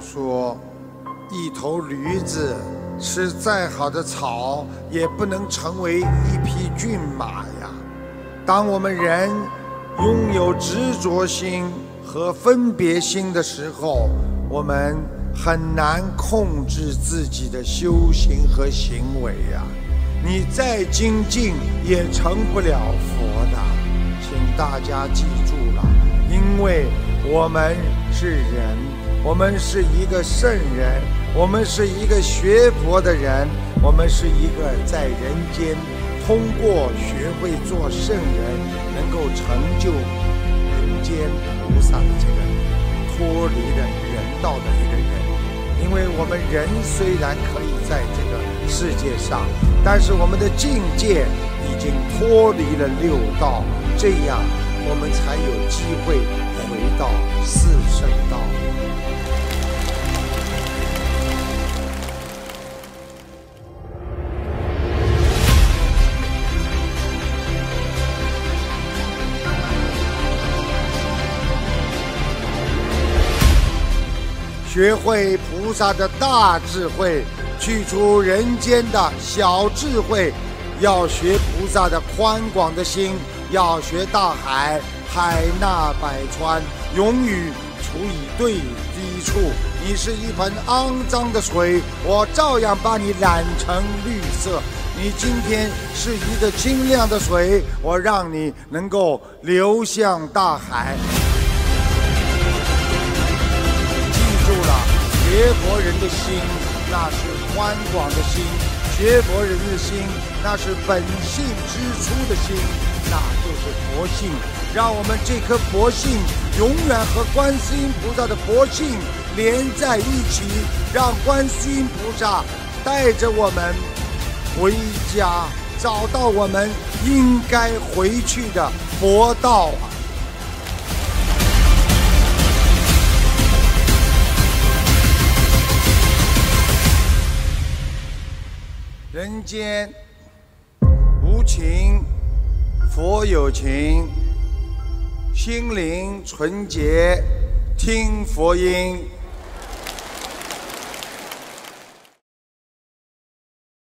说，一头驴子吃再好的草，也不能成为一匹骏马呀。当我们人拥有执着心和分别心的时候，我们很难控制自己的修行和行为呀。你再精进也成不了佛的，请大家记住了，因为我们是人，我们是一个圣人，我们是一个学佛的人，我们是一个在人间通过学会做圣人，能够成就人间菩萨的这个脱离了人道的一个人。因为我们人虽然可以在这个世界上，但是我们的境界已经脱离了六道，这样我们才有机会回到四圣道。学会菩萨的大智慧，去除人间的小智慧，要学菩萨的宽广的心，要学大海，海纳百川，永与处以对低处。你是一盆肮脏的水，我照样把你染成绿色。你今天是一个清亮的水，我让你能够流向大海。学佛人的心，那是宽广的心；学佛人的心，那是本性之初的心，那就是佛性。让我们这颗佛性永远和观世音菩萨的佛性连在一起，让观世音菩萨带着我们回家，找到我们应该回去的佛道啊！人间无情，佛有情，心灵纯洁，听佛音。